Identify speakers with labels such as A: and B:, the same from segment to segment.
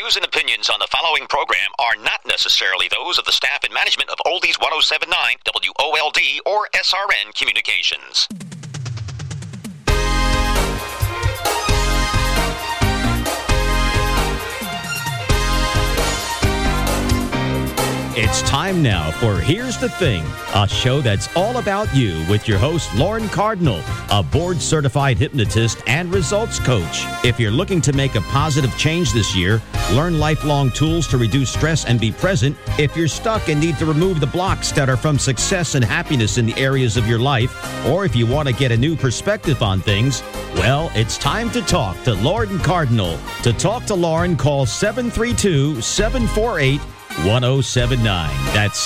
A: views and opinions on the following program are not necessarily those of the staff and management of Oldies 1079, WOLD, or SRN Communications.
B: It's time now for Here's the Thing, a show that's all about you with your host, Lauren Cardinal, a board-certified hypnotist and results coach. If you're looking to make a positive change this year, learn lifelong tools to reduce stress and be present. If you're stuck and need to remove the blocks that are from success and happiness in the areas of your life, or if you want to get a new perspective on things, well, it's time to talk to Lauren Cardinal. To talk to Lauren, call 732-748-1079. That's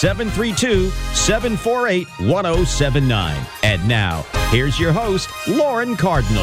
B: 732-748-1079. And now, here's your host, Lauren Cardinal.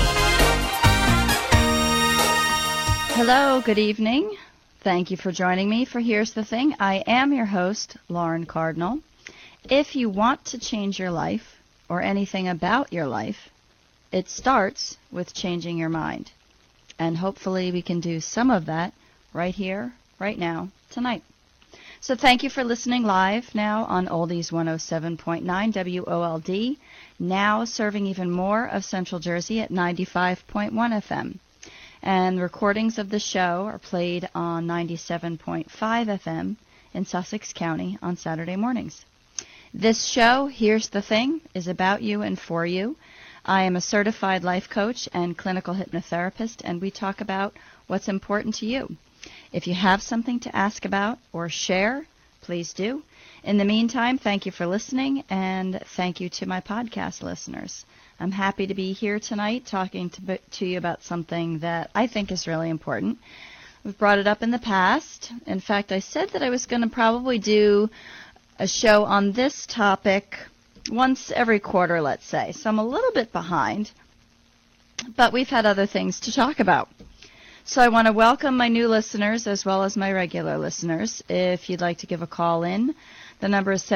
C: Hello, good evening. Thank you for joining me for Here's the Thing. I am your host, Lauren Cardinal. If you want to change your life or anything about your life, it starts with changing your mind. And hopefully we can do some of that right here, right now, tonight. So thank you for listening live now on Oldies 107.9 WOLD, now serving even more of Central Jersey at 95.1 FM. And recordings of the show are played on 97.5 FM in Sussex County on Saturday mornings. This show, Here's the Thing, is about you and for you. I am a certified life coach and clinical hypnotherapist, and we talk about what's important to you. If you have something to ask about or share, please do. In the meantime, thank you for listening, and thank you to my podcast listeners. I'm happy to be here tonight talking to you about something that I think is really important. We've brought it up in the past. In fact, I said that I was going to probably do a show on this topic once every quarter, let's say. So I'm a little bit behind, but we've had other things to talk about. So I want to welcome my new listeners as well as my regular listeners. If you'd like to give a call in, the number is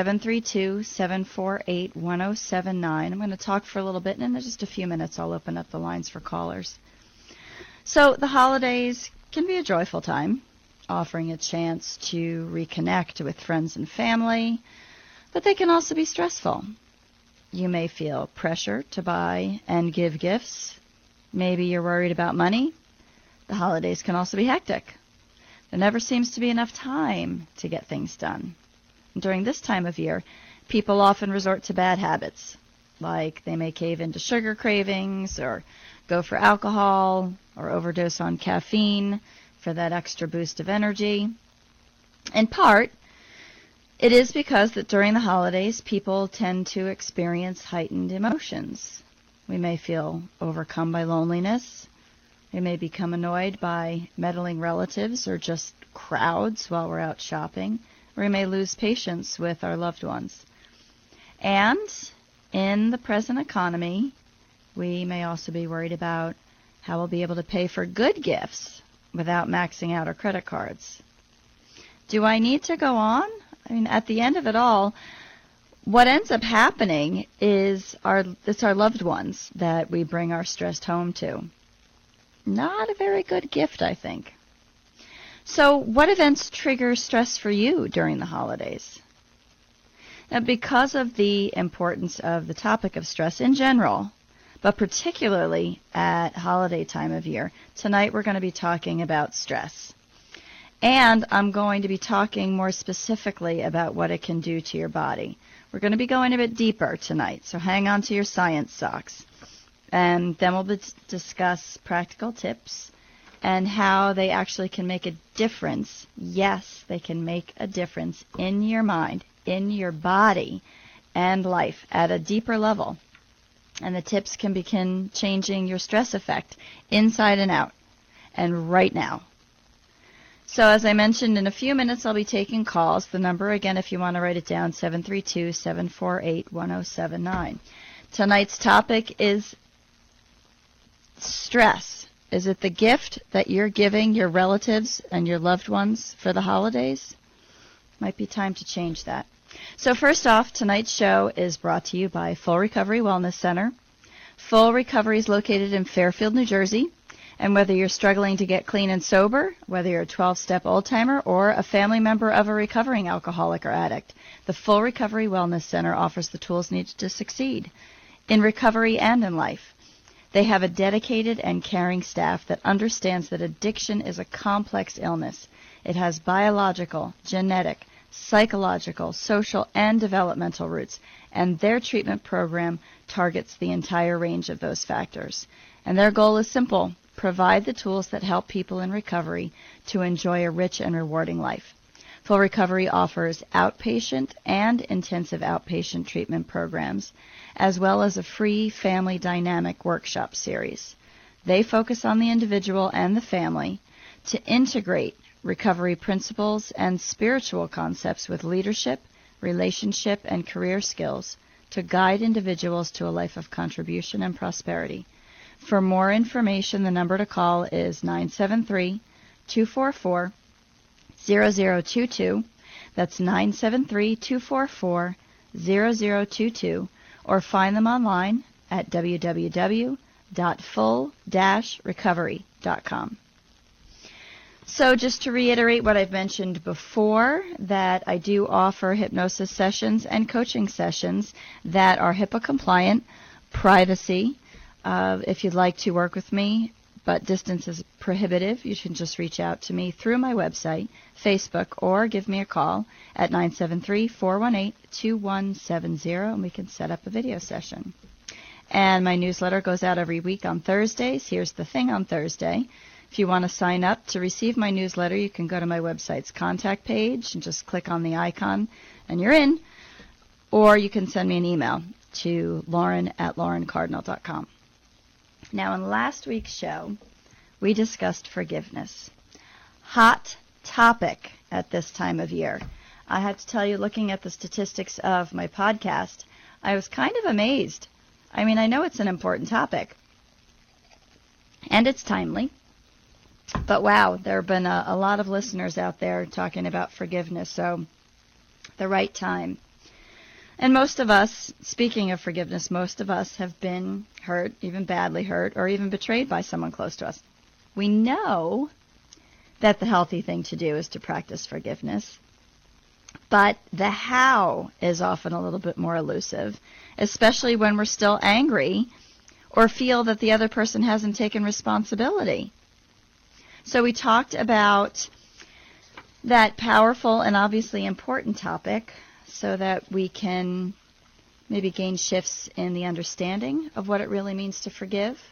C: 732-748-1079. I'm going to talk for a little bit, and in just a few minutes I'll open up the lines for callers. So the holidays can be a joyful time, offering a chance to reconnect with friends and family, but they can also be stressful. You may feel pressure to buy and give gifts. Maybe you're worried about money. The holidays can also be hectic. There never seems to be enough time to get things done. During this time of year, people often resort to bad habits, like they may cave into sugar cravings or go for alcohol or overdose on caffeine for that extra boost of energy. In part, it is because that during the holidays, people tend to experience heightened emotions. We may feel overcome by loneliness. We may become annoyed by meddling relatives or just crowds while we're out shopping. Or we may lose patience with our loved ones. And in the present economy, we may also be worried about how we'll be able to pay for good gifts without maxing out our credit cards. Do I need to go on? I mean, at the end of it all, what ends up happening is it's our loved ones that we bring our stress home to. Not a very good gift, I think. So what events trigger stress for you during the holidays? Now, because of the importance of the topic of stress in general, but particularly at holiday time of year, tonight we're going to be talking about stress. And I'm going to be talking more specifically about what it can do to your body. We're going to be going a bit deeper tonight, so hang on to your science socks. And then we'll discuss practical tips and how they actually can make a difference. Yes, they can make a difference in your mind, in your body, and life at a deeper level. And the tips can begin changing your stress effect inside and out, and right now. So as I mentioned, in a few minutes I'll be taking calls. The number, again, if you want to write it down, 732-748-1079. Tonight's topic is stress. Is it the gift that you're giving your relatives and your loved ones for the holidays? Might be time to change that. So first off, tonight's show is brought to you by Full Recovery Wellness Center. Full Recovery is located in Fairfield, New Jersey, And whether you're struggling to get clean and sober, whether you're a 12-step old-timer or a family member of a recovering alcoholic or addict, the Full Recovery Wellness Center offers the tools needed to succeed in recovery and in life. They have a dedicated and caring staff that understands that addiction is a complex illness. It has biological, genetic, psychological, social, and developmental roots, and their treatment program targets the entire range of those factors. And their goal is simple: provide the tools that help people in recovery to enjoy a rich and rewarding life. Full Recovery offers outpatient and intensive outpatient treatment programs, as well as a free family dynamic workshop series. They focus on the individual and the family to integrate recovery principles and spiritual concepts with leadership, relationship, and career skills to guide individuals to a life of contribution and prosperity. For more information, the number to call is 973-244-0022. That's 973-244-0022. Or find them online at www.full-recovery.com. So just to reiterate what I've mentioned before, that I do offer hypnosis sessions and coaching sessions that are HIPAA compliant, privacy. If you'd like to work with me, but distance is prohibitive, you can just reach out to me through my website, Facebook, or give me a call at 973-418-2170, and we can set up a video session. And my newsletter goes out every week on Thursdays. Here's the thing on Thursday. If you want to sign up to receive my newsletter, you can go to my website's contact page and just click on the icon, and you're in. Or you can send me an email to lauren@laurencardinal.com. Now, in last week's show, we discussed forgiveness. Hot topic at this time of year. I have to tell you, looking at the statistics of my podcast, I was kind of amazed. I mean, I know it's an important topic, and it's timely. But wow, there have been a lot of listeners out there talking about forgiveness, so the right time. And most of us, speaking of forgiveness, most of us have been hurt, even badly hurt, or even betrayed by someone close to us. We know that the healthy thing to do is to practice forgiveness, but the how is often a little bit more elusive, especially when we're still angry or feel that the other person hasn't taken responsibility. So we talked about that powerful and obviously important topic so that we can maybe gain shifts in the understanding of what it really means to forgive.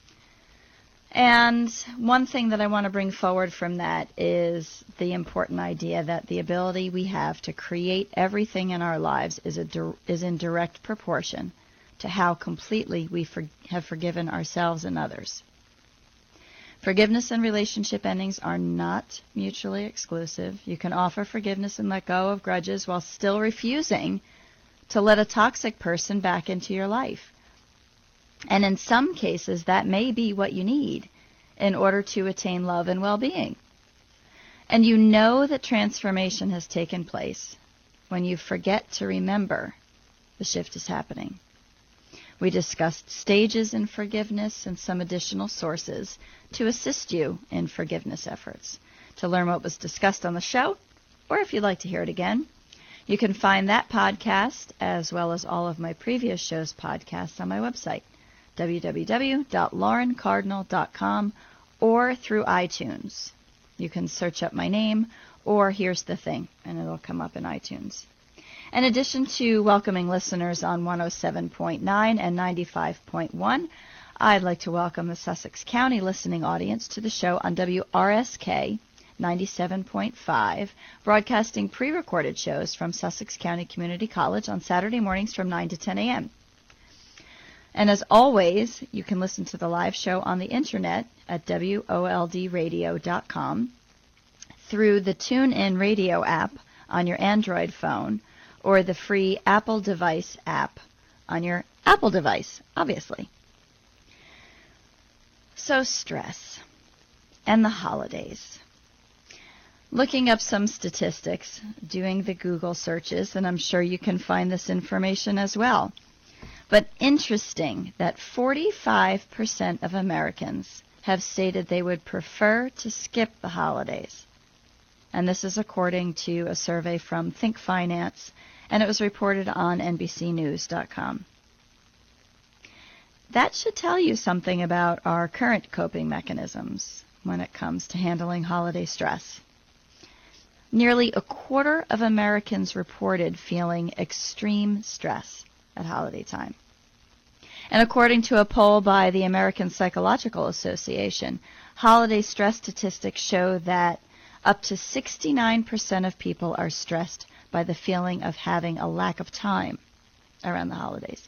C: And one thing that I want to bring forward from that is the important idea that the ability we have to create everything in our lives is in direct proportion to how completely we have forgiven ourselves and others. Forgiveness and relationship endings are not mutually exclusive. You can offer forgiveness and let go of grudges while still refusing to let a toxic person back into your life. And in some cases, that may be what you need in order to attain love and well-being. And you know that transformation has taken place when you forget to remember the shift is happening. We discussed stages in forgiveness and some additional sources to assist you in forgiveness efforts. To learn what was discussed on the show, or if you'd like to hear it again, you can find that podcast as well as all of my previous shows' podcasts on my website, www.laurencardinal.com, or through iTunes. You can search up my name, or Here's the Thing, and it'll come up in iTunes. In addition to welcoming listeners on 107.9 and 95.1, I'd like to welcome the Sussex County listening audience to the show on WRSK 97.5, broadcasting pre-recorded shows from Sussex County Community College on Saturday mornings from 9 to 10 a.m. And as always, you can listen to the live show on the internet at WOLDradio.com, through the TuneIn Radio app on your Android phone, or the free Apple device app on your Apple device, obviously. So stress and the holidays. Looking up some statistics, doing the Google searches, and I'm sure you can find this information as well. But interesting that 45% of Americans have stated they would prefer to skip the holidays. And this is according to a survey from Think Finance, and it was reported on NBCnews.com. That should tell you something about our current coping mechanisms when it comes to handling holiday stress. Nearly a quarter of Americans reported feeling extreme stress at holiday time. And according to a poll by the American Psychological Association, holiday stress statistics show that up to 69% of people are stressed by the feeling of having a lack of time around the holidays.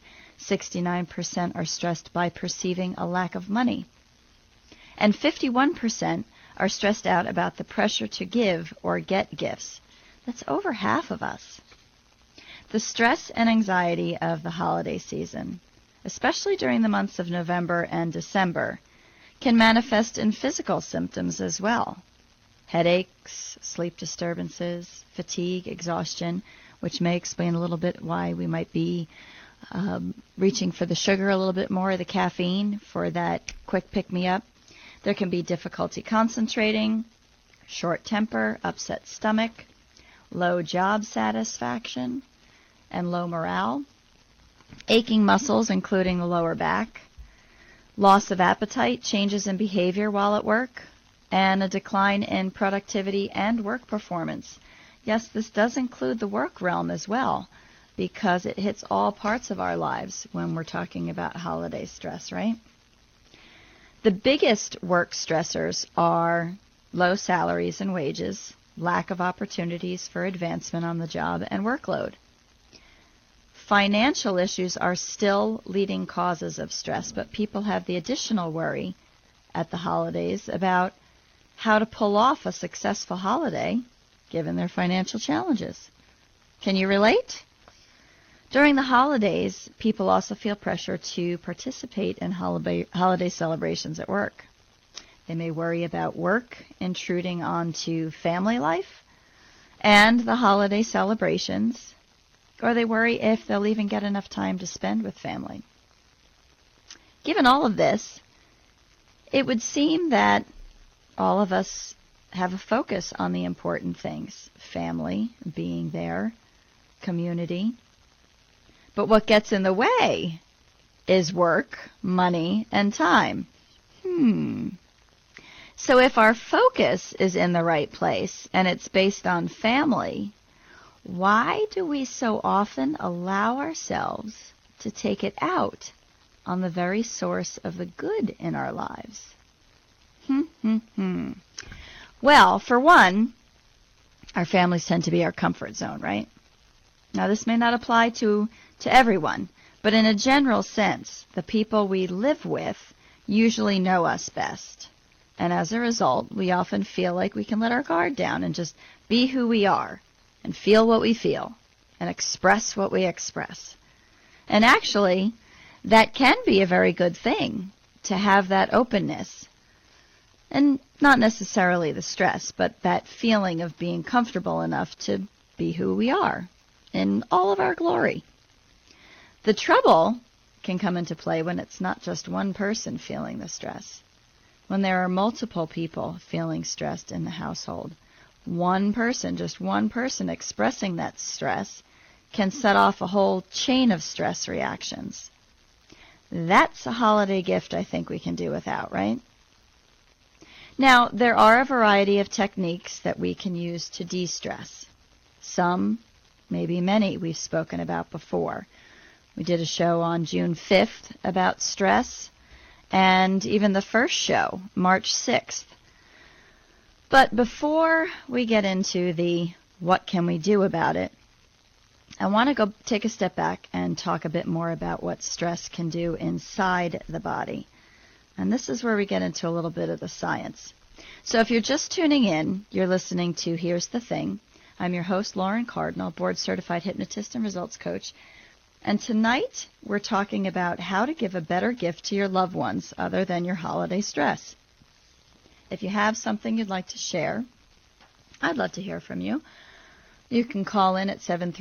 C: 69% are stressed by perceiving a lack of money. And 51% are stressed out about the pressure to give or get gifts. That's over half of us. The stress and anxiety of the holiday season, especially during the months of November and December, can manifest in physical symptoms as well. Headaches, sleep disturbances, fatigue, exhaustion, which may explain a little bit why we might be reaching for the sugar a little bit more, the caffeine, for that quick pick-me-up. There can be difficulty concentrating, short temper, upset stomach, low job satisfaction, and low morale, aching muscles, including the lower back, loss of appetite, changes in behavior while at work, and a decline in productivity and work performance. Yes, this does include the work realm as well, because it hits all parts of our lives when we're talking about holiday stress, right? The biggest work stressors are low salaries and wages, lack of opportunities for advancement on the job, and workload. Financial issues are still leading causes of stress, but people have the additional worry at the holidays about how to pull off a successful holiday given their financial challenges. Can you relate? During the holidays, people also feel pressure to participate in holiday celebrations at work. They may worry about work intruding onto family life and the holiday celebrations, or they worry if they'll even get enough time to spend with family. Given all of this, it would seem that all of us have a focus on the important things: family, being there, community. But what gets in the way is work, money, and time. So if our focus is in the right place and it's based on family, why do we so often allow ourselves to take it out on the very source of the good in our lives? Well, for one, our families tend to be our comfort zone, right? Now, this may not apply to everyone, but in a general sense, the people we live with usually know us best. And as a result, we often feel like we can let our guard down and just be who we are and feel what we feel and express what we express. And actually, that can be a very good thing, to have that openness. And not necessarily the stress, but that feeling of being comfortable enough to be who we are in all of our glory. The trouble can come into play when it's not just one person feeling the stress. When there are multiple people feeling stressed in the household, one person, just one person expressing that stress can set off a whole chain of stress reactions. That's a holiday gift I think we can do without, right? Now, there are a variety of techniques that we can use to de-stress. Some, maybe many, we've spoken about before. We did a show on June 5th about stress, and even the first show, March 6th. But before we get into the what can we do about it, I want to go take a step back and talk a bit more about what stress can do inside the body. And this is where we get into a little bit of the science. So if you're just tuning in, you're listening to Here's the Thing. I'm your host, Lauren Cardinal, board-certified hypnotist and results coach. And tonight, we're talking about how to give a better gift to your loved ones other than your holiday stress. If you have something you'd like to share, I'd love to hear from you. You can call in at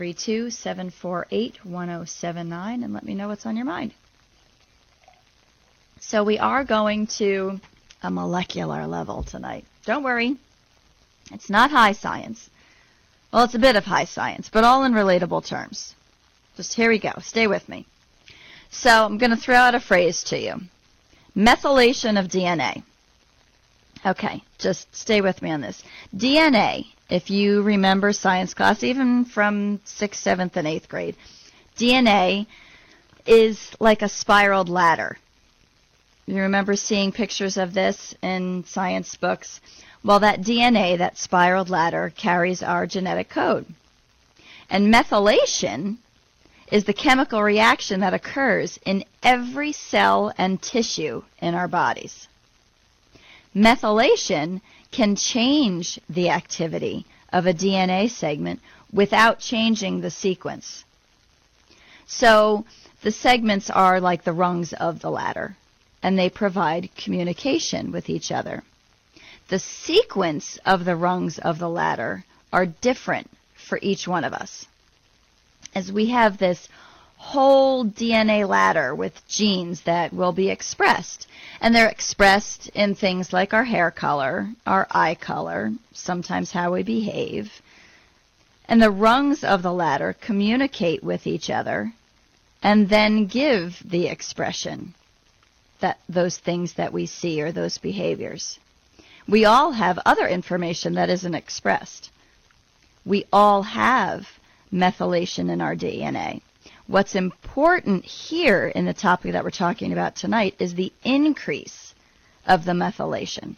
C: 732-748-1079 and let me know what's on your mind. So we are going to a molecular level tonight. Don't worry. It's not high science. Well, it's a bit of high science, but all in relatable terms. Just here we go. Stay with me. So I'm going to throw out a phrase to you. Methylation of DNA. Okay, just stay with me on this. DNA, if you remember science class, even from 6th, 7th, and 8th grade, DNA is like a spiraled ladder. You remember seeing pictures of this in science books? Well, that DNA, that spiraled ladder, carries our genetic code. And methylation is the chemical reaction that occurs in every cell and tissue in our bodies. Methylation can change the activity of a DNA segment without changing the sequence. So the segments are like the rungs of the ladder, and they provide communication with each other. The sequence of the rungs of the ladder are different for each one of us. As we have this whole DNA ladder with genes that will be expressed, and they're expressed in things like our hair color, our eye color, sometimes how we behave. And the rungs of the ladder communicate with each other and then give the expression, that those things that we see or those behaviors. We all have other information that isn't expressed. We all have methylation in our DNA. What's important here in the topic that we're talking about tonight is the increase of the methylation.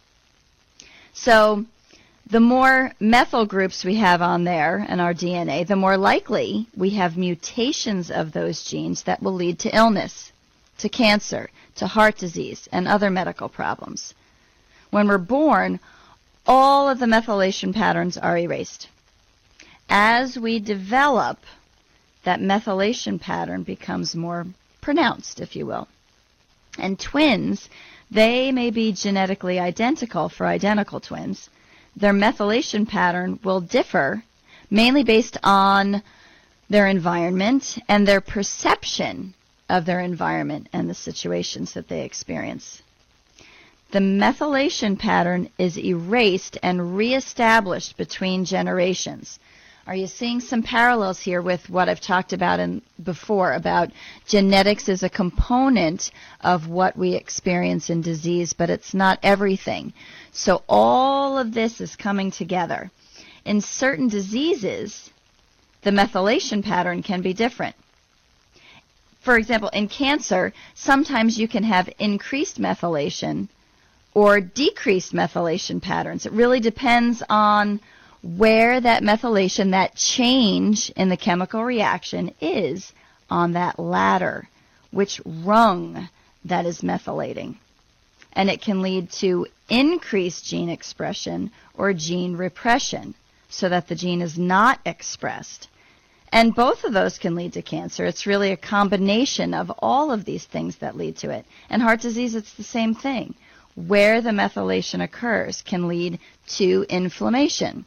C: So the more methyl groups we have on there in our DNA, the more likely we have mutations of those genes that will lead to illness, to cancer, to heart disease, and other medical problems. When we're born, all of the methylation patterns are erased. As we develop, that methylation pattern becomes more pronounced, if you will. And twins, they may be genetically identical for identical twins. Their methylation pattern will differ mainly based on their environment and their perception of their environment and the situations that they experience. The methylation pattern is erased and reestablished between generations. Are you seeing some parallels here with what I've talked about before about genetics is a component of what we experience in disease, but it's not everything. So all of this is coming together. In certain diseases, the methylation pattern can be different. For example, in cancer, sometimes you can have increased methylation or decreased methylation patterns. It really depends on where that methylation, that change in the chemical reaction is on that ladder, which rung that is methylating. And it can lead to increased gene expression or gene repression so that the gene is not expressed. And both of those can lead to cancer. It's really a combination of all of these things that lead to it. And heart disease, it's the same thing. Where the methylation occurs can lead to inflammation.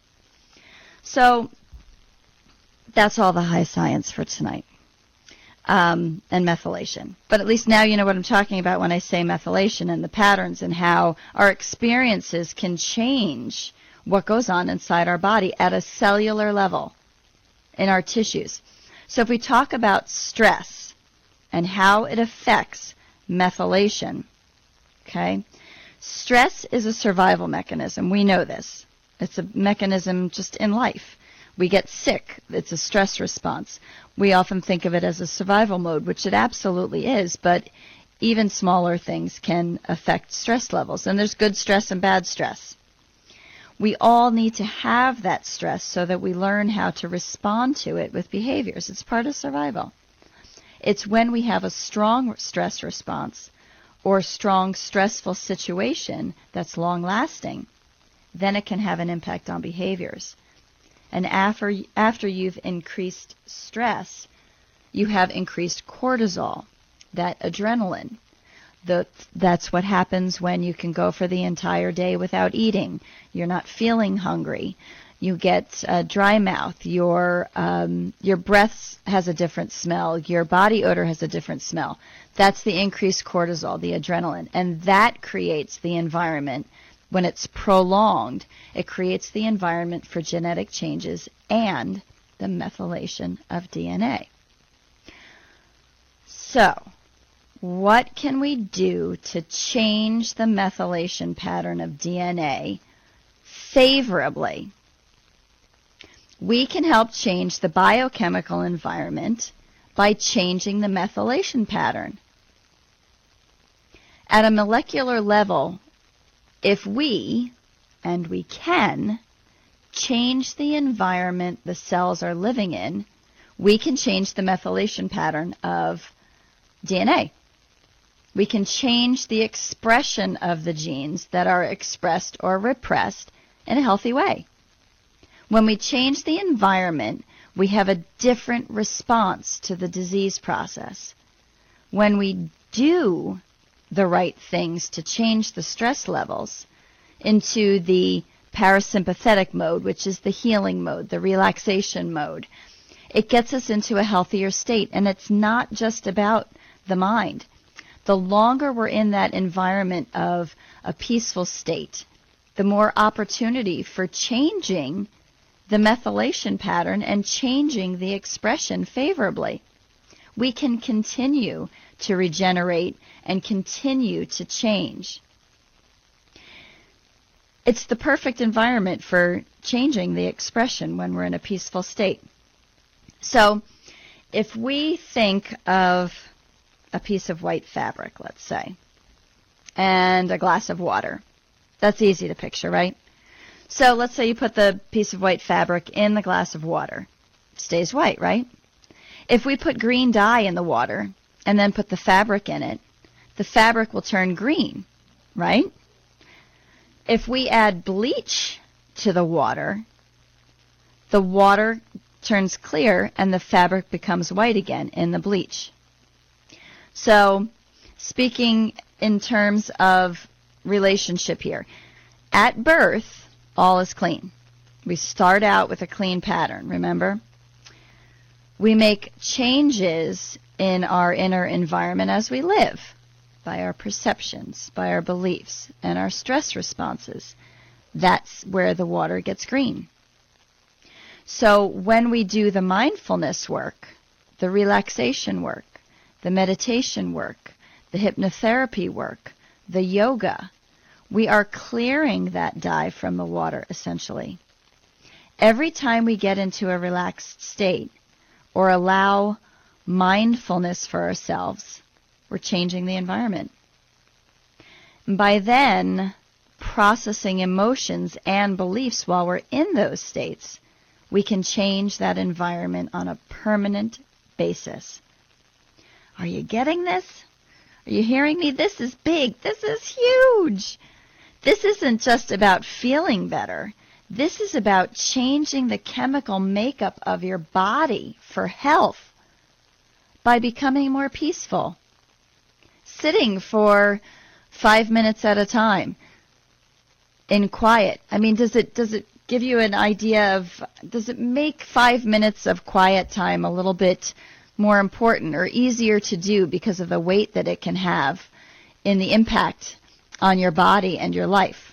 C: So that's all the high science for tonight, and methylation. But at least now you know what I'm talking about when I say methylation and the patterns and how our experiences can change what goes on inside our body at a cellular level in our tissues. So if we talk about stress and how it affects methylation, okay, stress is a survival mechanism. We know this. It's a mechanism just in life. We get sick. It's a stress response. We often think of it as a survival mode, which it absolutely is, but even smaller things can affect stress levels. And there's good stress and bad stress. We all need to have that stress so that we learn how to respond to it with behaviors. It's part of survival. It's when we have a strong stress response or strong stressful situation that's long-lasting, then it can have an impact on behaviors. And after you've increased stress, you have increased cortisol, that adrenaline. That's what happens when you can go for the entire day without eating. You're not feeling hungry. You get dry mouth. Your breath has a different smell. Your body odor has a different smell. That's the increased cortisol, the adrenaline. And that creates the environment. When it's prolonged, it creates the environment for genetic changes and the methylation of DNA. So, what can we do to change the methylation pattern of DNA favorably? We can help change the biochemical environment by changing the methylation pattern. At a molecular level, if we, and we can, change the environment the cells are living in, we can change the methylation pattern of DNA. We can change the expression of the genes that are expressed or repressed in a healthy way. When we change the environment, we have a different response to the disease process. When we do the right things to change the stress levels into the parasympathetic mode, which is the healing mode, the relaxation mode, it gets us into a healthier state. And it's not just about the mind. The longer we're in that environment of a peaceful state, the more opportunity for changing the methylation pattern and changing the expression favorably. We can continue to regenerate and continue to change. It's the perfect environment for changing the expression when we're in a peaceful state. So, if we think of a piece of white fabric, let's say, and a glass of water, that's easy to picture, right? So let's say you put the piece of white fabric in the glass of water. It stays white, right? If we put green dye in the water and then put the fabric in it, the fabric will turn green, right? If we add bleach to the water turns clear and the fabric becomes white again in the bleach. So, speaking in terms of relationship here, at birth, all is clean. We start out with a clean pattern, remember? We make changes in our inner environment as we live, by our perceptions, by our beliefs, and our stress responses. That's where the water gets green. So when we do the mindfulness work, the relaxation work, the meditation work, the hypnotherapy work, the yoga, we are clearing that dye from the water, essentially. Every time we get into a relaxed state or allow mindfulness for ourselves, we're changing the environment. And by then, processing emotions and beliefs while we're in those states, we can change that environment on a permanent basis. Are you getting this? Are you hearing me? This is big. This is huge. This isn't just about feeling better. This is about changing the chemical makeup of your body for health by becoming more peaceful. Sitting for 5 minutes at a time in quiet. I mean, does it give you an idea of, does it make 5 minutes of quiet time a little bit more important or easier to do because of the weight that it can have in the impact on your body and your life?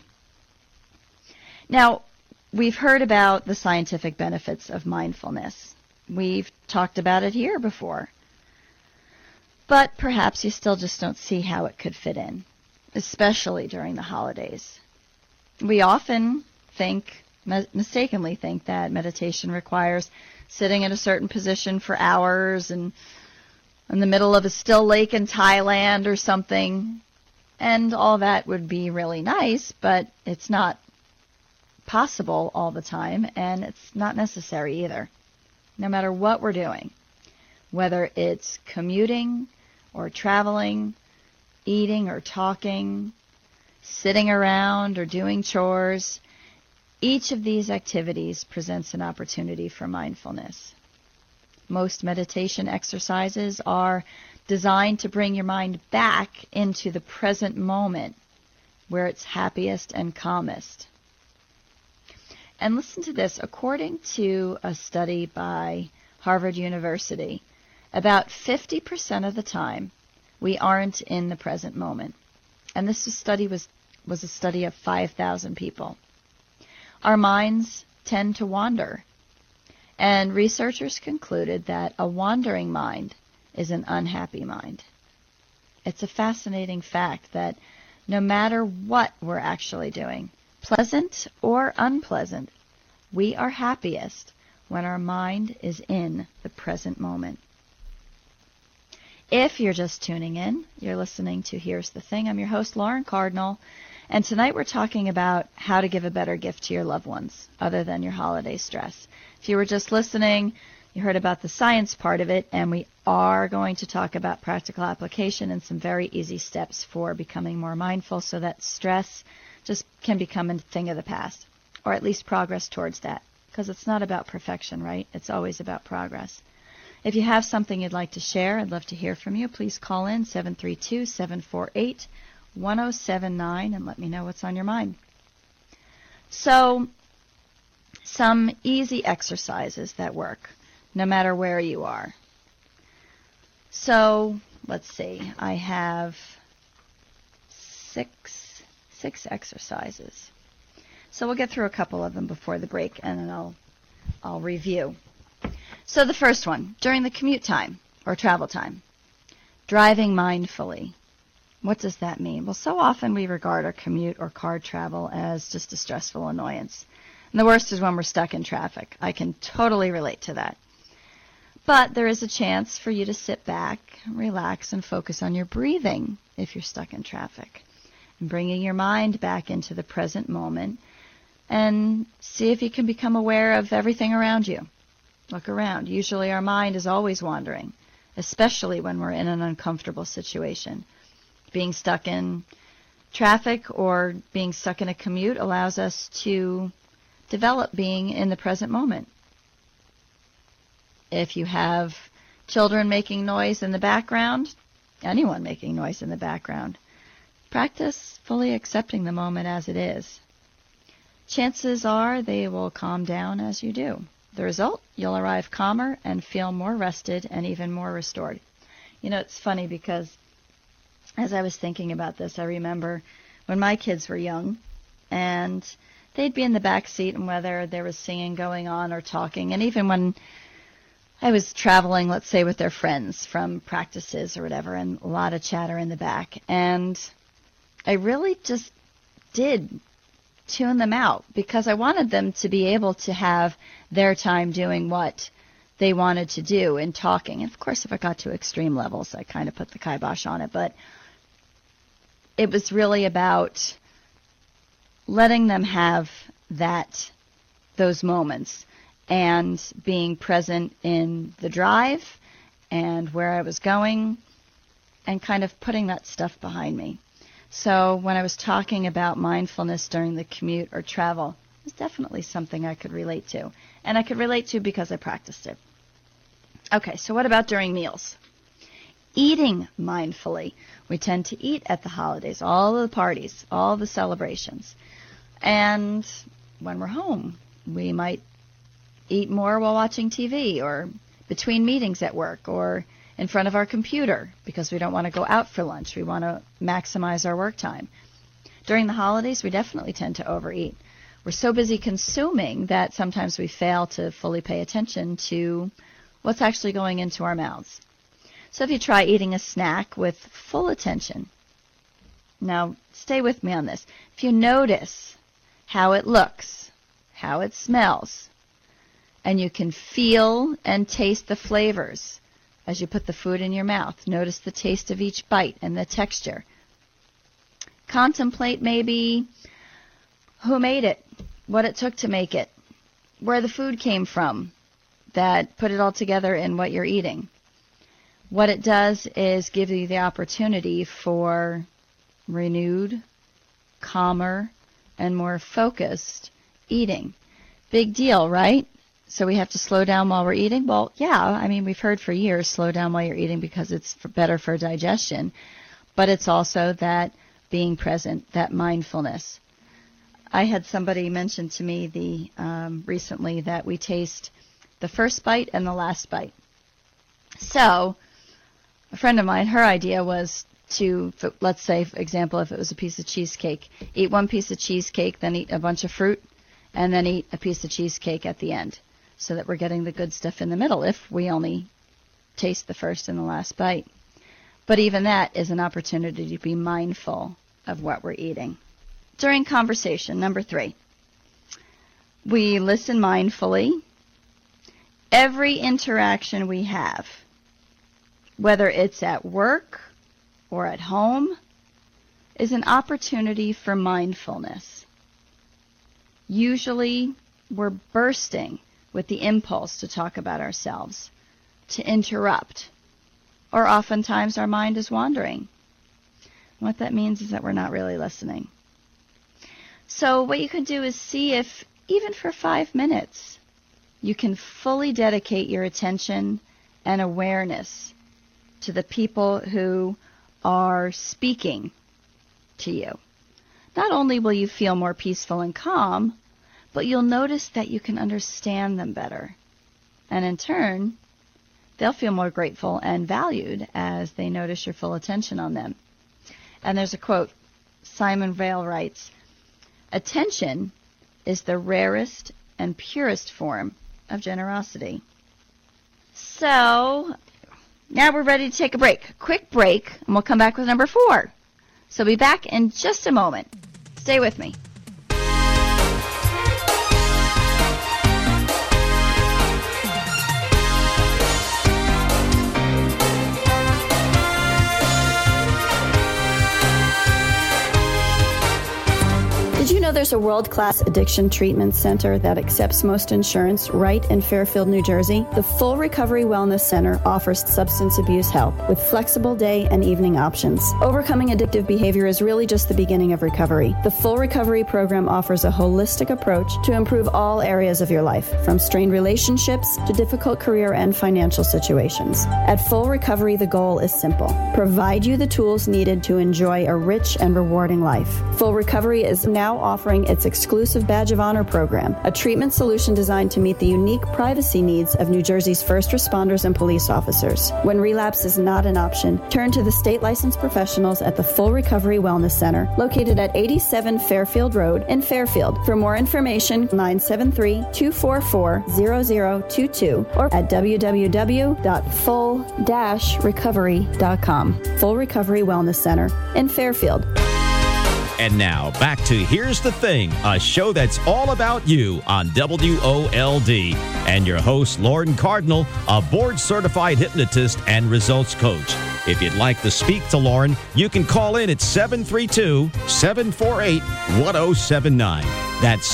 C: Now, we've heard about the scientific benefits of mindfulness. We've talked about it here before. But perhaps you still just don't see how it could fit in, especially during the holidays. We often mistakenly think that meditation requires sitting in a certain position for hours and in the middle of a still lake in Thailand or something. And all that would be really nice, but it's not possible all the time, and it's not necessary either. No matter what we're doing, whether it's commuting or traveling, eating or talking, sitting around or doing chores, each of these activities presents an opportunity for mindfulness. Most meditation exercises are designed to bring your mind back into the present moment where it's happiest and calmest. And listen to this. According to a study by Harvard University, about 50% of the time we aren't in the present moment. And this study was a study of 5,000 people. Our minds tend to wander. And researchers concluded that a wandering mind is an unhappy mind. It's a fascinating fact that no matter what we're actually doing, pleasant or unpleasant, we are happiest when our mind is in the present moment. If you're just tuning in, you're listening to Here's the Thing. I'm your host, Lauren Cardinal, and tonight we're talking about how to give a better gift to your loved ones other than your holiday stress. If you were just listening, you heard about the science part of it, and we are going to talk about practical application and some very easy steps for becoming more mindful so that stress just can become a thing of the past, or at least progress towards that, because it's not about perfection, right? It's always about progress. If you have something you'd like to share, I'd love to hear from you. Please call in 732-748-1079 and let me know what's on your mind. So, some easy exercises that work, no matter where you are. So, let's see. I have six exercises. So we'll get through a couple of them before the break, and then I'll review. So the first one, during the commute time or travel time, driving mindfully. What does that mean? Well, so often we regard our commute or car travel as just a stressful annoyance. And the worst is when we're stuck in traffic. I can totally relate to that. But there is a chance for you to sit back, relax, and focus on your breathing if you're stuck in traffic. And bringing your mind back into the present moment and see if you can become aware of everything around you. Look around. Usually our mind is always wandering, especially when we're in an uncomfortable situation. Being stuck in traffic or being stuck in a commute allows us to develop being in the present moment. If you have children making noise in the background, anyone making noise in the background, practice fully accepting the moment as it is. Chances are they will calm down as you do. The result, you'll arrive calmer and feel more rested and even more restored. You know, it's funny because as I was thinking about this, I remember when my kids were young and they'd be in the back seat and whether there was singing going on or talking, and even when I was traveling, let's say, with their friends from practices or whatever, and a lot of chatter in the back. And I really just did tune them out because I wanted them to be able to have their time doing what they wanted to do and talking. And of course, if it got to extreme levels, I kind of put the kibosh on it. But it was really about letting them have those moments and being present in the drive and where I was going and kind of putting that stuff behind me. So when I was talking about mindfulness during the commute or travel, it was definitely something I could relate to. And I could relate to because I practiced it. Okay, so what about during meals? Eating mindfully. We tend to eat at the holidays, all the parties, all the celebrations. And when we're home, we might eat more while watching TV or between meetings at work or in front of our computer because we don't want to go out for lunch. We want to maximize our work time. During the holidays, we definitely tend to overeat. We're so busy consuming that sometimes we fail to fully pay attention to what's actually going into our mouths. So if you try eating a snack with full attention, now stay with me on this. If you notice how it looks, how it smells, and you can feel and taste the flavors as you put the food in your mouth. Notice the taste of each bite and the texture. Contemplate maybe who made it, what it took to make it, where the food came from that put it all together in what you're eating. What it does is give you the opportunity for renewed, calmer, and more focused eating. Big deal, right? So we have to slow down while we're eating? Well, yeah. I mean, we've heard for years, slow down while you're eating because it's better for digestion. But it's also that being present, that mindfulness. I had somebody mention to me recently that we taste the first bite and the last bite. So a friend of mine, her idea was to, let's say, for example, if it was a piece of cheesecake, eat one piece of cheesecake, then eat a bunch of fruit, and then eat a piece of cheesecake at the end, so that we're getting the good stuff in the middle if we only taste the first and the last bite. But even that is an opportunity to be mindful of what we're eating. During conversation, number 3, we listen mindfully. Every interaction we have, whether it's at work or at home, is an opportunity for mindfulness. Usually, we're bursting with the impulse to talk about ourselves, to interrupt, or oftentimes our mind is wandering. What that means is that we're not really listening. So what you can do is see if, even for 5 minutes, you can fully dedicate your attention and awareness to the people who are speaking to you. Not only will you feel more peaceful and calm, but you'll notice that you can understand them better. And in turn, they'll feel more grateful and valued as they notice your full attention on them. And there's a quote. Simon Weil writes, "Attention is the rarest and purest form of generosity." So, now we're ready to take a break. Quick break, and we'll come back with number 4. So be back in just a moment. Stay with me.
D: Did you know there's a world-class addiction treatment center that accepts most insurance right in Fairfield, New Jersey? The Full Recovery Wellness Center offers substance abuse help with flexible day and evening options. Overcoming addictive behavior is really just the beginning of recovery. The Full Recovery program offers a holistic approach to improve all areas of your life, from strained relationships to difficult career and financial situations. At Full Recovery, the goal is simple: provide you the tools needed to enjoy a rich and rewarding life. Full Recovery is now offering its exclusive Badge of Honor program, a treatment solution designed to meet the unique privacy needs of New Jersey's first responders and police officers. When relapse is not an option, turn to the state-licensed professionals at the Full Recovery Wellness Center, located at 87 Fairfield Road in Fairfield. For more information, 973-244-0022 or at www.full-recovery.com. Full Recovery Wellness Center in Fairfield.
B: And now, back to Here's the Thing, a show that's all about you on WOLD. And your host, Lauren Cardinal, a board-certified hypnotist and results coach. If you'd like to speak to Lauren, you can call in at 732-748-1079. That's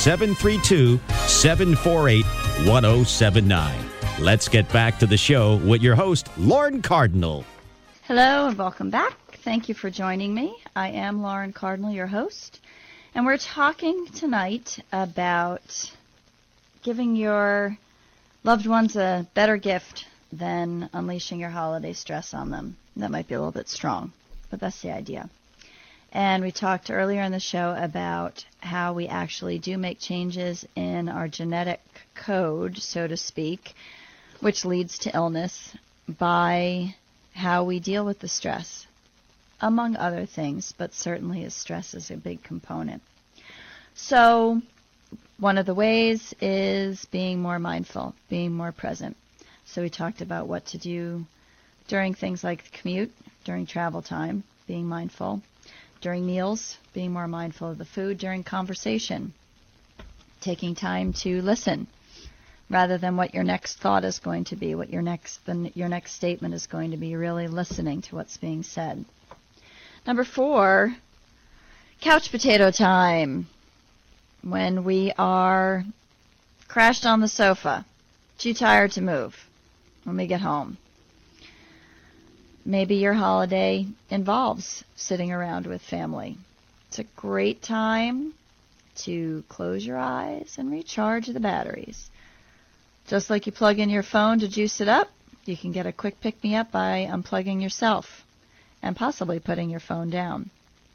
B: 732-748-1079. Let's get back to the show with your host, Lauren Cardinal.
C: Hello and welcome back. Thank you for joining me. I am Lauren Cardinal, your host, and we're talking tonight about giving your loved ones a better gift than unleashing your holiday stress on them. That might be a little bit strong, but that's the idea. And we talked earlier in the show about how we actually do make changes in our genetic code, so to speak, which leads to illness by how we deal with the stress, among other things, but certainly stress is a big component. So one of the ways is being more mindful, being more present. So we talked about what to do during things like the commute, during travel time, being mindful, during meals, being more mindful of the food, during conversation, taking time to listen rather than what your next thought is going to be, what your next statement is going to be, really listening to what's being said. Number 4, couch potato time. When we are crashed on the sofa, too tired to move when we get home. Maybe your holiday involves sitting around with family. It's a great time to close your eyes and recharge the batteries. Just like you plug in your phone to juice it up, you can get a quick pick-me-up by unplugging yourself and possibly putting your phone down.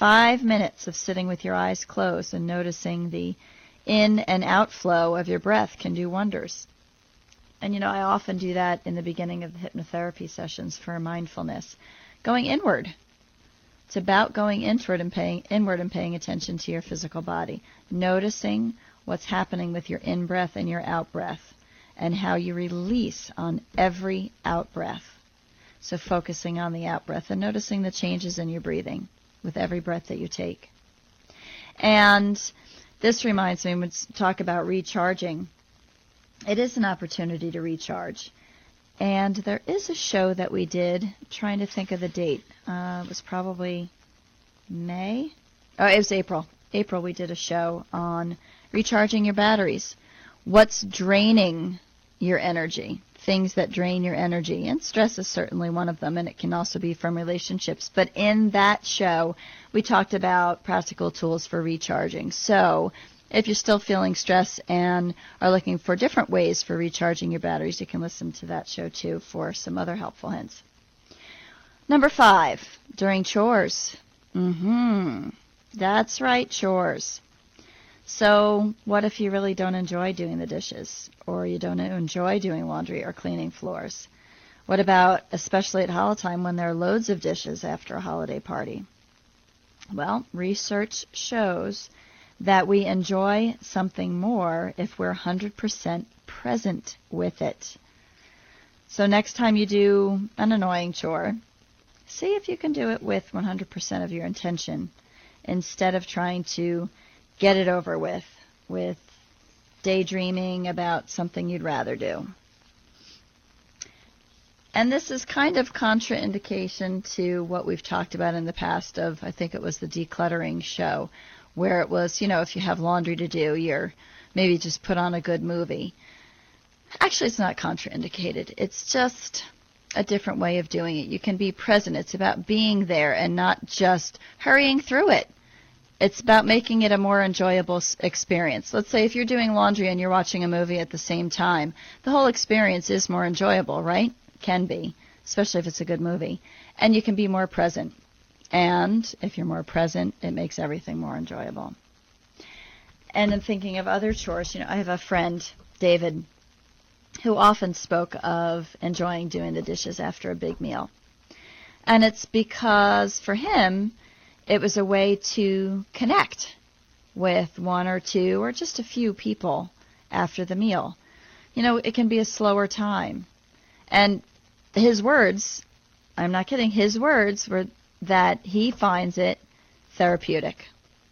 C: 5 minutes of sitting with your eyes closed and noticing the in and outflow of your breath can do wonders. And, I often do that in the beginning of the hypnotherapy sessions for mindfulness. Going inward. It's about going inward and paying attention to your physical body. Noticing what's happening with your in-breath and your out-breath and how you release on every out-breath. So focusing on the out-breath and noticing the changes in your breathing with every breath that you take. And this reminds me, when we talk about recharging, it is an opportunity to recharge. And there is a show that we did, trying to think of the date. It was probably May? Oh, it was April. April, we did a show on recharging your batteries. What's draining your energy? Things that drain your energy. And stress is certainly one of them, and it can also be from relationships. But in that show, we talked about practical tools for recharging. So if you're still feeling stress and are looking for different ways for recharging your batteries, you can listen to that show too for some other helpful hints. Number 5, during chores. That's right, chores. So what if you really don't enjoy doing the dishes, or you don't enjoy doing laundry or cleaning floors? What about, especially at holiday time, when there are loads of dishes after a holiday party? Well, research shows that we enjoy something more if we're 100% present with it. So next time you do an annoying chore, see if you can do it with 100% of your intention instead of trying to get it over with daydreaming about something you'd rather do. And this is kind of contraindication to what we've talked about in the past of, I think it was the decluttering show, where it was, if you have laundry to do, you're maybe just put on a good movie. Actually, it's not contraindicated. It's just a different way of doing it. You can be present. It's about being there and not just hurrying through it. It's about making it a more enjoyable experience. Let's say if you're doing laundry and you're watching a movie at the same time, the whole experience is more enjoyable, right? Can be, especially if it's a good movie. And you can be more present. And if you're more present, it makes everything more enjoyable. And in thinking of other chores, I have a friend, David, who often spoke of enjoying doing the dishes after a big meal. And it's because for him, it was a way to connect with one or two or just a few people after the meal. It can be a slower time. And his words, I'm not kidding, his words were that he finds it therapeutic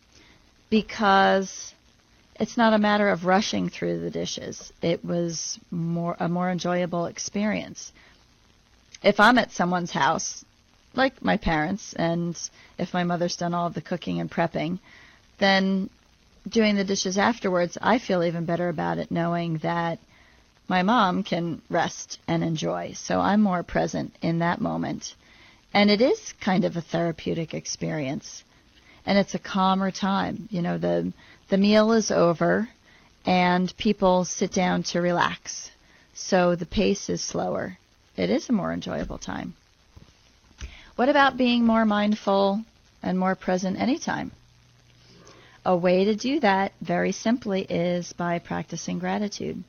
C: because it's not a matter of rushing through the dishes. It was a more enjoyable experience. If I'm at someone's house, like my parents, and if my mother's done all of the cooking and prepping, then doing the dishes afterwards, I feel even better about it knowing that my mom can rest and enjoy. So I'm more present in that moment. And it is kind of a therapeutic experience. And it's a calmer time. The meal is over and people sit down to relax. So the pace is slower. It is a more enjoyable time. What about being more mindful and more present anytime? A way to do that, very simply, is by practicing gratitude.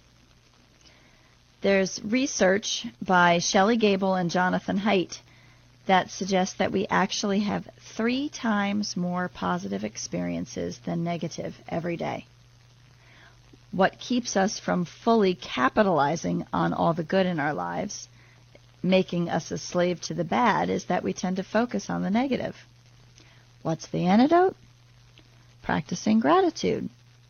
C: There's research by Shelley Gable and Jonathan Haidt that suggests that we actually have 3 times more positive experiences than negative every day. What keeps us from fully capitalizing on all the good in our lives, making us a slave to the bad, is that we tend to focus on the negative. What's the antidote? Practicing gratitude.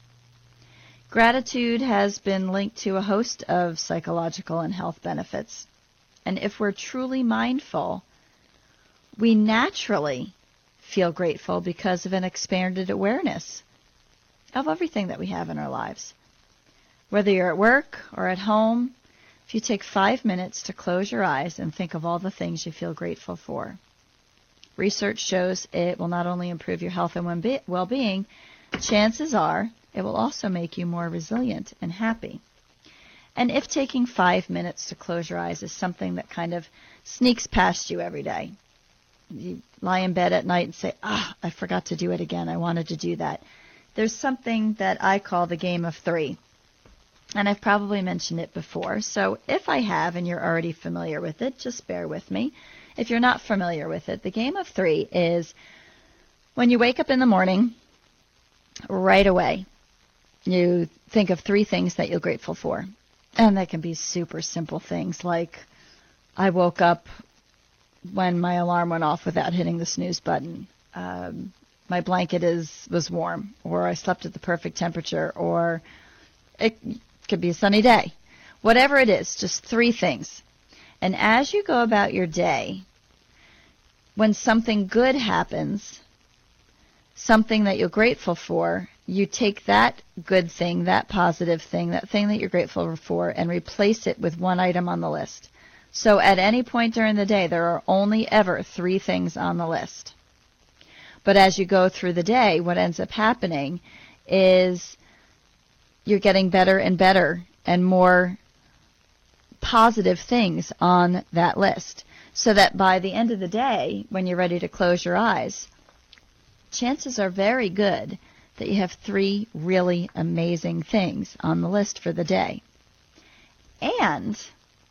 C: Gratitude has been linked to a host of psychological and health benefits. And if we're truly mindful, we naturally feel grateful because of an expanded awareness of everything that we have in our lives. Whether you're at work or at home, if you take 5 minutes to close your eyes and think of all the things you feel grateful for, research shows it will not only improve your health and well-being, chances are it will also make you more resilient and happy. And if taking 5 minutes to close your eyes is something that kind of sneaks past you every day, You lie in bed at night and say, I forgot to do it again. I wanted to do that. There's something that I call the game of three. And I've probably mentioned it before. So if I have and you're already familiar with it, just bear with me. If you're not familiar with it, the game of three is when you wake up in the morning, right away, you think of 3 things that you're grateful for. And that can be super simple things like I woke up when my alarm went off without hitting the snooze button. My blanket was warm, or I slept at the perfect temperature, or it could be a sunny day. Whatever it is, just 3 things. And as you go about your day, when something good happens, something that you're grateful for, you take that good thing, that positive thing, that thing that you're grateful for, and replace it with one item on the list. So at any point during the day, there are only ever 3 things on the list. But as you go through the day, what ends up happening is you're getting better and better and more positive things on that list. So that by the end of the day, when you're ready to close your eyes, chances are very good that you have 3 really amazing things on the list for the day. And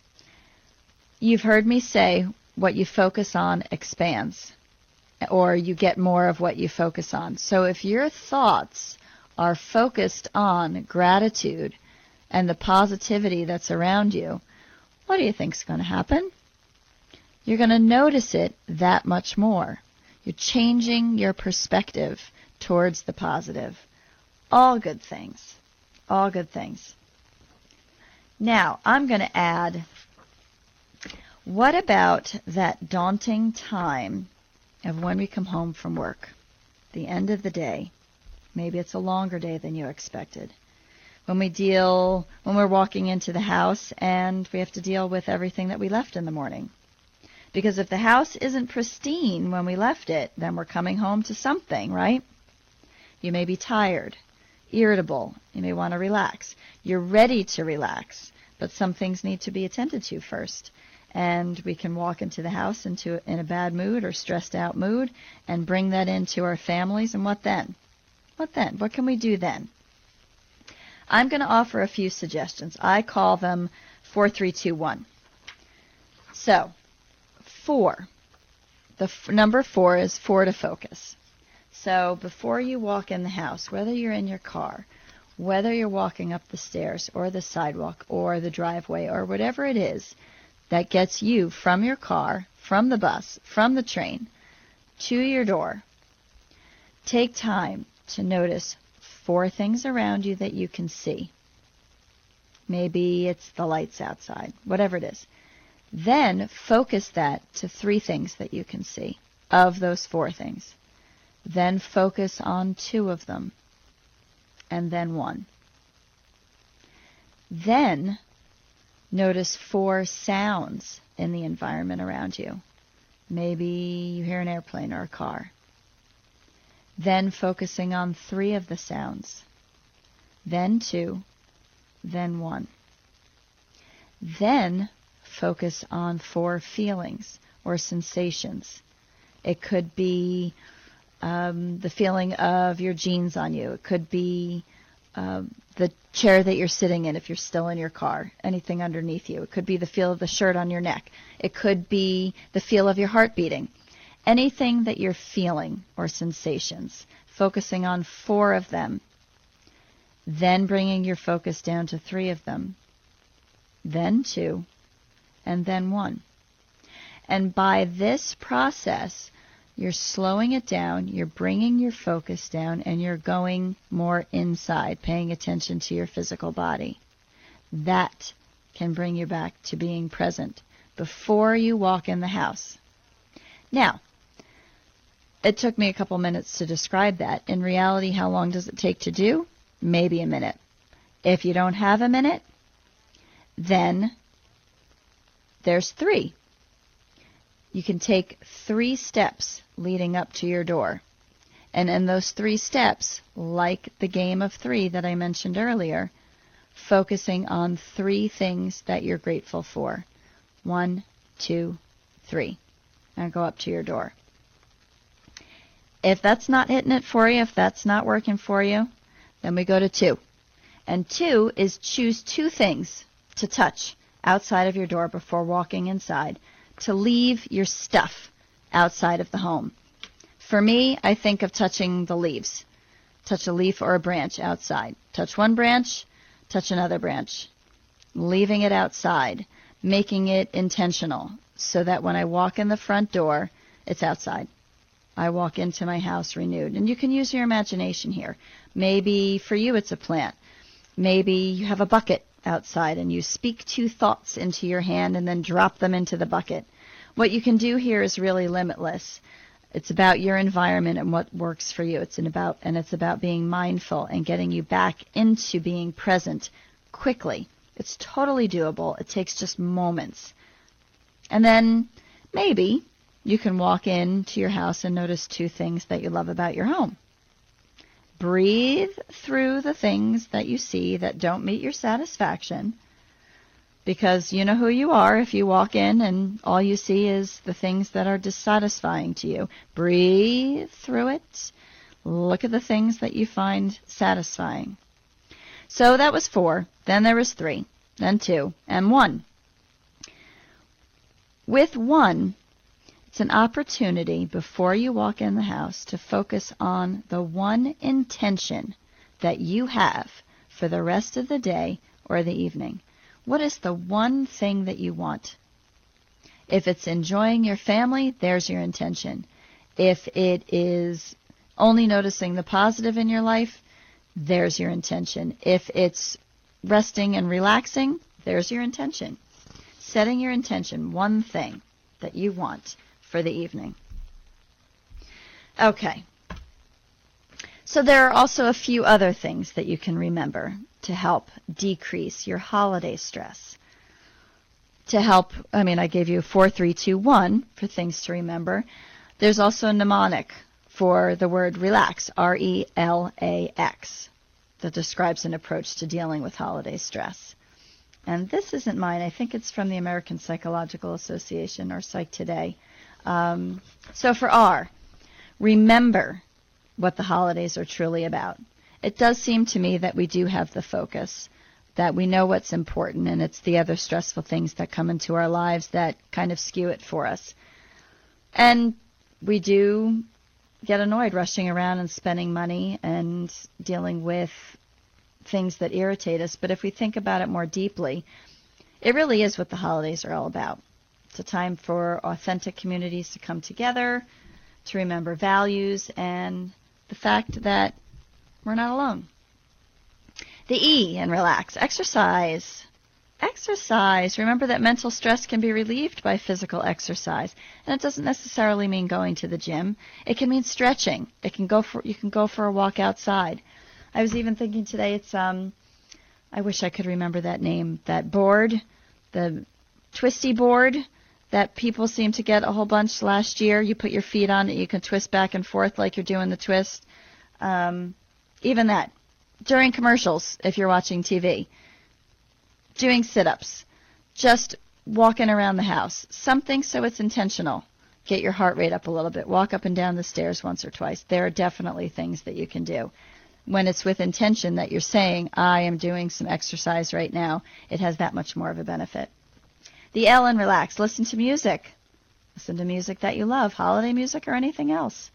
C: you've heard me say what you focus on expands, or you get more of what you focus on. So if your thoughts are focused on gratitude and the positivity that's around you, what do you think is going to happen? You're going to notice it that much more. You're changing your perspective towards the positive. All good things. All good things. Now, I'm going to add, what about that daunting time of when we come home from work, the end of the day? Maybe it's a longer day than you expected. When we're walking into the house and we have to deal with everything that we left in the morning. Because if the house isn't pristine when we left it, then we're coming home to something, right? You may be tired, irritable. You may want to relax. You're ready to relax, but some things need to be attended to first. And we can walk into the house in a bad mood or stressed out mood and bring that into our families. And what then? What then? What can we do then? I'm going to offer a few suggestions. I call them 4, 3, 2, 1. So, 4. Number 4 is 4 to focus. So before you walk in the house, whether you're in your car, whether you're walking up the stairs or the sidewalk or the driveway or whatever it is that gets you from your car, from the bus, from the train, to your door, take time to notice 4 things around you that you can see. Maybe it's the lights outside, whatever it is. Then focus that to 3 things that you can see of those 4 things. Then focus on 2 of them, and then 1. Then notice 4 sounds in the environment around you. Maybe you hear an airplane or a car. Then focusing on 3 of the sounds. Then 2, then 1. Then focus on 4 feelings or sensations. It could be the feeling of your jeans on you. It could be the chair that you're sitting in if you're still in your car, anything underneath you. It could be the feel of the shirt on your neck. It could be the feel of your heart beating. Anything that you're feeling or sensations, focusing on 4 of them, then bringing your focus down to 3 of them, then 2, and then 1. And by this process, you're slowing it down, you're bringing your focus down, and you're going more inside, paying attention to your physical body. That can bring you back to being present before you walk in the house. Now, it took me a couple minutes to describe that. In reality, how long does it take to do? Maybe a minute. If you don't have a minute, then there's 3. You can take 3 steps leading up to your door. And in those 3 steps, like the game of 3 that I mentioned earlier, focusing on 3 things that you're grateful for. 1, 2, 3. And go up to your door. If that's not hitting it for you, if that's not working for you, then we go to 2. And 2 is choose 2 things to touch outside of your door before walking inside to leave your stuff outside of the home. For me, I think of touching the leaves. Touch a leaf or a branch outside. Touch one branch, touch another branch. Leaving it outside, making it intentional so that when I walk in the front door, it's outside. I walk into my house renewed. And you can use your imagination here. Maybe for you it's a plant. Maybe you have a bucket outside and you speak 2 thoughts into your hand and then drop them into the bucket. What you can do here is really limitless. It's about your environment and what works for you. It's about being mindful and getting you back into being present quickly. It's totally doable. It takes just moments. And then maybe you can walk into your house and notice 2 things that you love about your home. Breathe through the things that you see that don't meet your satisfaction, because you know who you are if you walk in and all you see is the things that are dissatisfying to you. Breathe through it. Look at the things that you find satisfying. So that was 4. Then there was 3. Then 2. And 1. With 1, it's an opportunity before you walk in the house to focus on the one intention that you have for the rest of the day or the evening. What is the one thing that you want? If it's enjoying your family, there's your intention. If it is only noticing the positive in your life, there's your intention. If it's resting and relaxing, there's your intention. Setting your intention, one thing that you want for the evening. Okay. So there are also a few other things that you can remember to help decrease your holiday stress. To help, I gave you 4, 3, 2, 1 for things to remember. There's also a mnemonic for the word relax, RELAX, that describes an approach to dealing with holiday stress. And this isn't mine. I think it's from the American Psychological Association or Psych Today. So for R, remember what the holidays are truly about. It does seem to me that we do have the focus, that we know what's important, and it's the other stressful things that come into our lives that kind of skew it for us. And we do get annoyed rushing around and spending money and dealing with things that irritate us. But if we think about it more deeply, it really is what the holidays are all about. It's a time for authentic communities to come together, to remember values, and the fact that we're not alone. The E in relax, exercise. Exercise. Remember that mental stress can be relieved by physical exercise, and it doesn't necessarily mean going to the gym. It can mean stretching. You can go for a walk outside. I was even thinking today, it's I wish I could remember that name. That board, the twisty board that people seem to get a whole bunch last year. You put your feet on it, you can twist back and forth like you're doing the twist. Even that. During commercials, if you're watching TV. Doing sit-ups. Just walking around the house. Something so it's intentional. Get your heart rate up a little bit. Walk up and down the stairs once or twice. There are definitely things that you can do. When it's with intention that you're saying, I am doing some exercise right now, it has that much more of a benefit. The L in relax. Listen to music. Listen to music that you love, holiday music or anything else.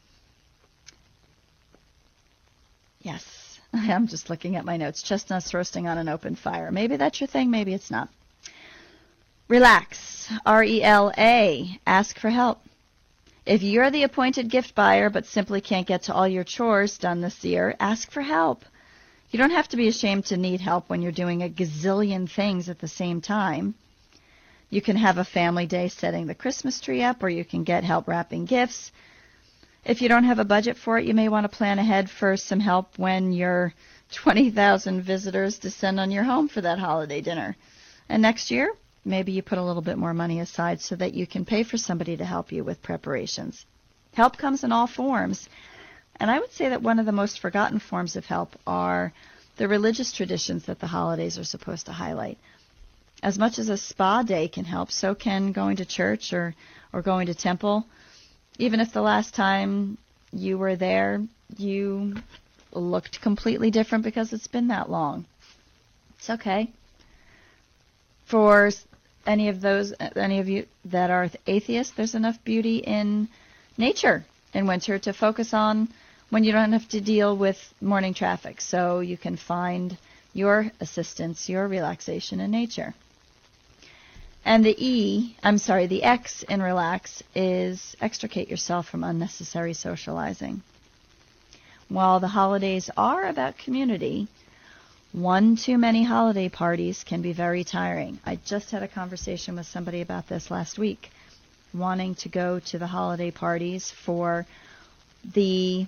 C: Yes, I'm just looking at my notes. Chestnuts roasting on an open fire. Maybe that's your thing, maybe it's not. Relax. RELA. Ask for help. If you're the appointed gift buyer but simply can't get to all your chores done this year, ask for help. You don't have to be ashamed to need help when you're doing a gazillion things at the same time. You can have a family day setting the Christmas tree up, or you can get help wrapping gifts. If you don't have a budget for it, you may want to plan ahead for some help when your 20,000 visitors descend on your home for that holiday dinner. And next year, maybe you put a little bit more money aside so that you can pay for somebody to help you with preparations. Help comes in all forms. And I would say that one of the most forgotten forms of help are the religious traditions that the holidays are supposed to highlight. As much as a spa day can help, so can going to church or going to temple. Even if the last time you were there, you looked completely different because it's been that long. It's okay. For any of you that are atheists, there's enough beauty in nature in winter to focus on when you don't have to deal with morning traffic. So you can find your assistance, your relaxation in nature. And the X in relax is extricate yourself from unnecessary socializing. While the holidays are about community, one too many holiday parties can be very tiring. I just had a conversation with somebody about this last week, wanting to go to the holiday parties for the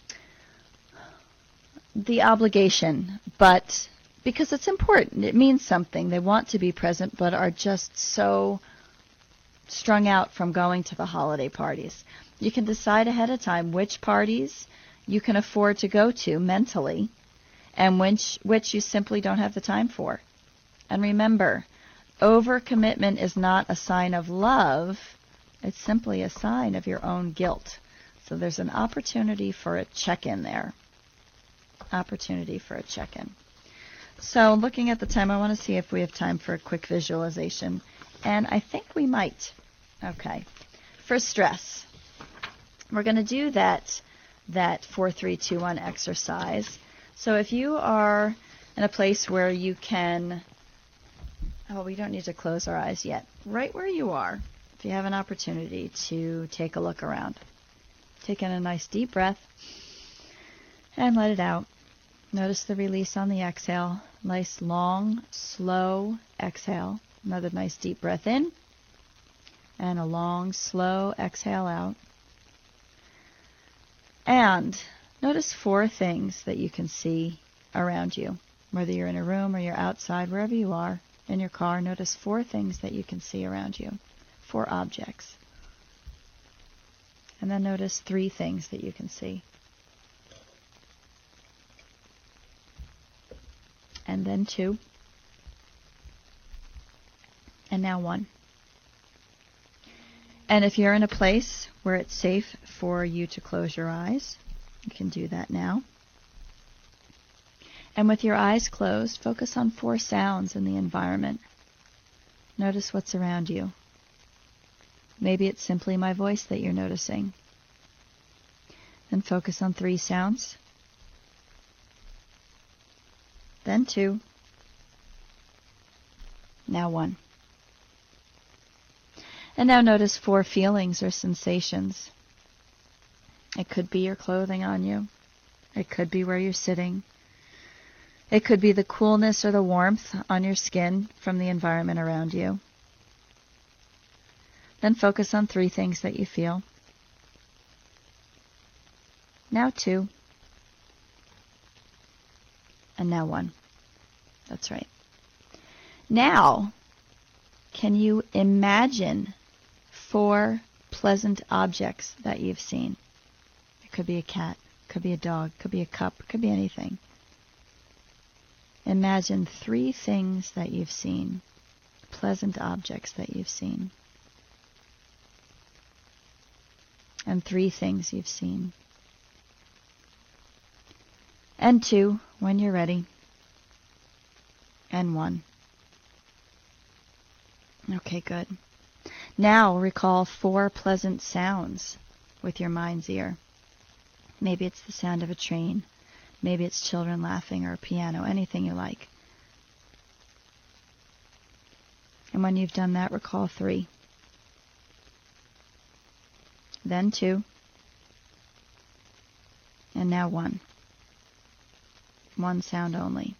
C: obligation, but because it's important, it means something. They want to be present, but are just so strung out from going to the holiday parties. You can decide ahead of time which parties you can afford to go to mentally, and which you simply don't have the time for. And remember, overcommitment is not a sign of love. It's simply a sign of your own guilt. So there's an opportunity for a check-in there. Opportunity for a check-in. So looking at the time, I want to see if we have time for a quick visualization. And I think we might. Okay. For stress, we're going to do that 4-3-2-1 exercise. So if you are in a place where you can, we don't need to close our eyes yet. Right where you are, if you have an opportunity to take a look around. Take in a nice deep breath and let it out. Notice the release on the exhale. Nice, long, slow exhale. Another nice deep breath in. And a long, slow exhale out. And notice 4 things that you can see around you. Whether you're in a room or you're outside, wherever you are, in your car, notice 4 things that you can see around you. 4 objects. And then notice 3 things that you can see. And then 2. And now 1. And if you're in a place where it's safe for you to close your eyes, you can do that now. And with your eyes closed, focus on 4 sounds in the environment. Notice what's around you. Maybe it's simply my voice that you're noticing. Then focus on 3 sounds. Then 2. Now 1. And now notice 4 feelings or sensations. It could be your clothing on you. It could be where you're sitting. It could be the coolness or the warmth on your skin from the environment around you. Then focus on 3 things that you feel. Now 2. And now 1. That's right. Now, can you imagine 4 pleasant objects that you've seen? It could be a cat, could be a dog, could be a cup, could be anything. Imagine 3 things that you've seen, pleasant objects that you've seen. And 3 things you've seen. And 2, when you're ready. And 1. Okay, good. Now recall 4 pleasant sounds with your mind's ear. Maybe it's the sound of a train. Maybe it's children laughing or a piano, anything you like. And when you've done that, recall 3. Then 2. And now 1. 1 sound only.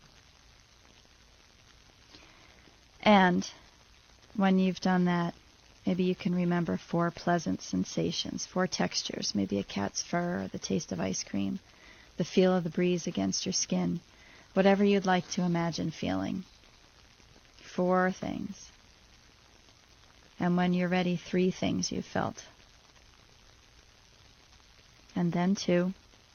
C: And when you've done that, maybe you can remember 4 pleasant sensations, 4 textures, maybe a cat's fur or the taste of ice cream, the feel of the breeze against your skin, whatever you'd like to imagine feeling. 4 things. And when you're ready, 3 things you've felt. And then 2.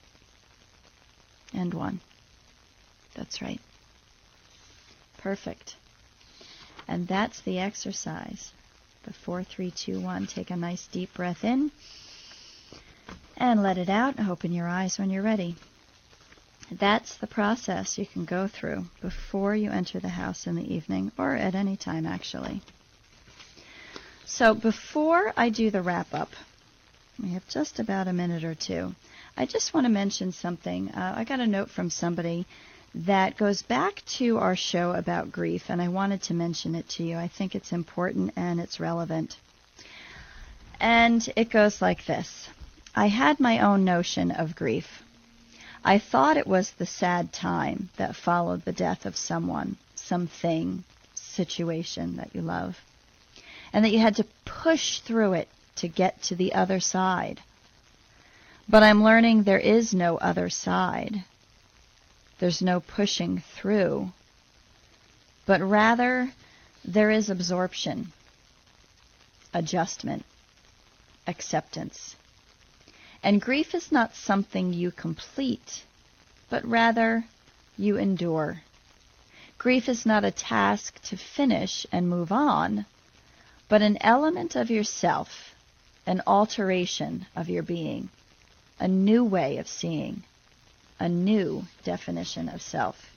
C: And 1. That's right. Perfect. And that's the exercise. The 4-3-2-1. Take a nice deep breath in. and let it out and open your eyes when you're ready. That's the process you can go through before you enter the house in the evening, or at any time, actually. So before I do the wrap-up, we have just about a minute or two, I just want to mention something. I got a note from somebody that goes back to our show about grief, and I wanted to mention it to you. I think it's important and it's relevant. And it goes like this. I had my own notion of grief. I thought it was the sad time that followed the death of someone, something, situation that you love, and that you had to push through it to get to the other side. But I'm learning there is no other side. There's no pushing through, but rather there is absorption, adjustment, acceptance. And grief is not something you complete, but rather you endure. Grief is not a task to finish and move on, but an element of yourself, an alteration of your being, a new way of seeing, a new definition of self.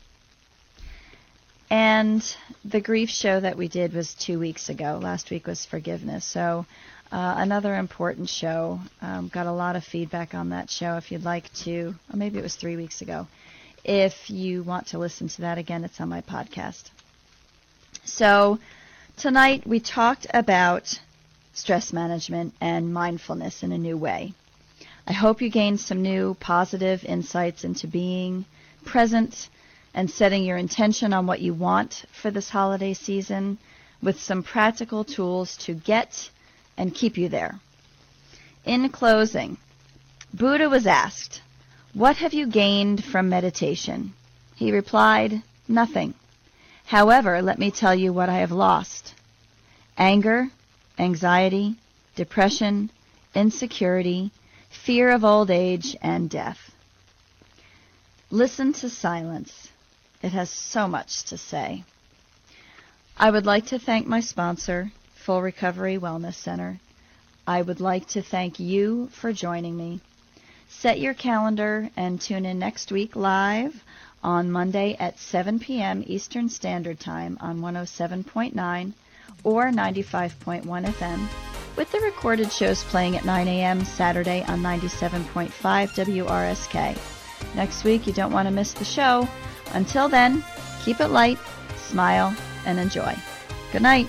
C: And the grief show that we did was 2 weeks ago. Last week was forgiveness. So another important show. Got a lot of feedback on that show. If you'd like to, or maybe it was 3 weeks ago. If you want to listen to that again, it's on my podcast. So tonight we talked about stress management and mindfulness in a new way. I hope you gained some new positive insights into being present and setting your intention on what you want for this holiday season with some practical tools to get and keep you there. In closing, Buddha was asked, "What have you gained from meditation?" He replied, "Nothing. However, let me tell you what I have lost. Anger, anxiety, depression, insecurity, fear of old age, and death." Listen to silence. It has so much to say. I would like to thank my sponsor, Full Recovery Wellness Center. I would like to thank you for joining me. Set your calendar and tune in next week live on Monday at 7 p.m. Eastern Standard Time on 107.9 or 95.1 FM, with the recorded shows playing at 9 a.m. Saturday on 97.5 WRSK. Next week, you don't want to miss the show. Until then, keep it light, smile, and enjoy. Good night.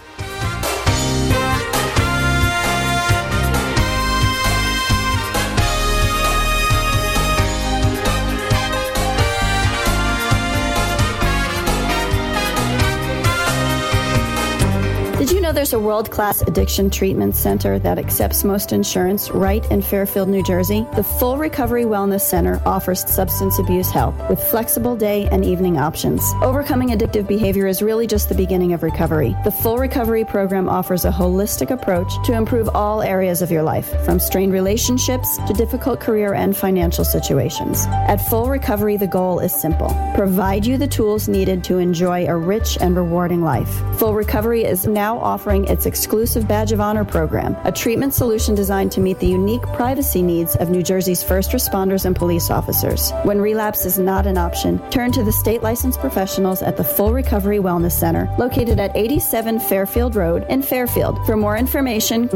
D: Did you know there's a world-class addiction treatment center that accepts most insurance right in Fairfield, New Jersey? The Full Recovery Wellness Center offers substance abuse help with flexible day and evening options. Overcoming addictive behavior is really just the beginning of recovery. The Full Recovery program offers a holistic approach to improve all areas of your life, from strained relationships to difficult career and financial situations. At Full Recovery, the goal is simple: provide you the tools needed to enjoy a rich and rewarding life. Full Recovery is now offering its exclusive Badge of Honor program, a treatment solution designed to meet the unique privacy needs of New Jersey's first responders and police officers. When relapse is not an option, turn to the state licensed professionals at the Full Recovery Wellness Center, located at 87 Fairfield Road in Fairfield. For more information,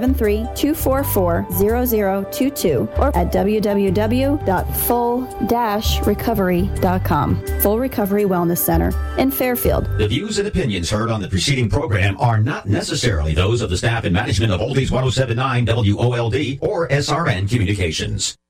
D: 973-244-0022 or at www.full-recovery.com. Full Recovery Wellness Center in Fairfield.
B: The views and opinions heard on the preceding program are not necessarily those of the staff and management of Oldies 107.9 WOLD or SRN Communications.